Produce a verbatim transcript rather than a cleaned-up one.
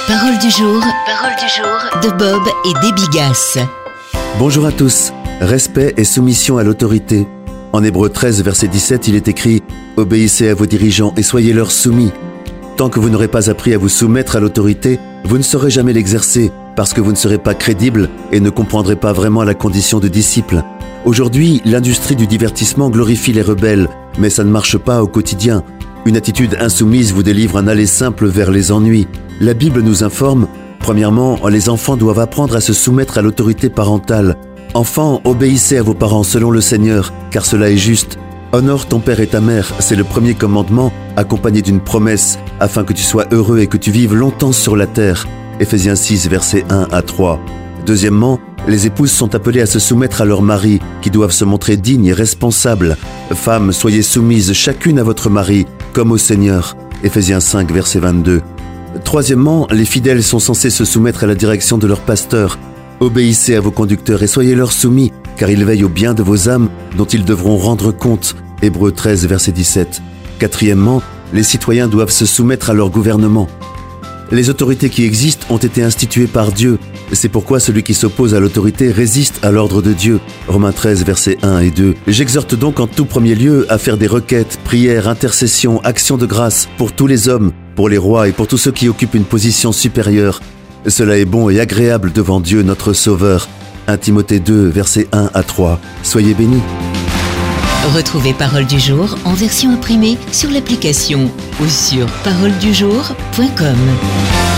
Parole du jour, parole du jour de Bob et Debbie Gass. Bonjour à tous. Respect et soumission à l'autorité. En Hébreux treize, verset dix-sept, il est écrit « Obéissez à vos dirigeants et soyez-leur soumis ». Tant que vous n'aurez pas appris à vous soumettre à l'autorité, vous ne saurez jamais l'exercer parce que vous ne serez pas crédible et ne comprendrez pas vraiment la condition de disciple. Aujourd'hui, l'industrie du divertissement glorifie les rebelles, mais ça ne marche pas au quotidien. Une attitude insoumise vous délivre un aller simple vers les ennuis. La Bible nous informe, premièrement, les enfants doivent apprendre à se soumettre à l'autorité parentale. Enfants, obéissez à vos parents selon le Seigneur, car cela est juste. Honore ton père et ta mère, c'est le premier commandement, accompagné d'une promesse, afin que tu sois heureux et que tu vives longtemps sur la terre. Éphésiens six, versets un à trois. Deuxièmement, les épouses sont appelées à se soumettre à leurs maris, qui doivent se montrer dignes et responsables. Femmes, soyez soumises chacune à votre mari, comme au Seigneur. Éphésiens cinq, verset vingt-deux. Troisièmement, les fidèles sont censés se soumettre à la direction de leur pasteur. Obéissez à vos conducteurs et soyez-leur soumis, car ils veillent au bien de vos âmes, dont ils devront rendre compte. Hébreux treize, verset dix-sept. Quatrièmement, les citoyens doivent se soumettre à leur gouvernement. Les autorités qui existent ont été instituées par Dieu. C'est pourquoi celui qui s'oppose à l'autorité résiste à l'ordre de Dieu. Romains treize, versets un et deux. J'exhorte donc en tout premier lieu à faire des requêtes, prières, intercessions, actions de grâce pour tous les hommes, pour les rois et pour tous ceux qui occupent une position supérieure. Cela est bon et agréable devant Dieu notre Sauveur. premier Timothée deux, versets un à trois. Soyez bénis. Retrouvez Parole du jour en version imprimée sur l'application ou sur parole du jour point com.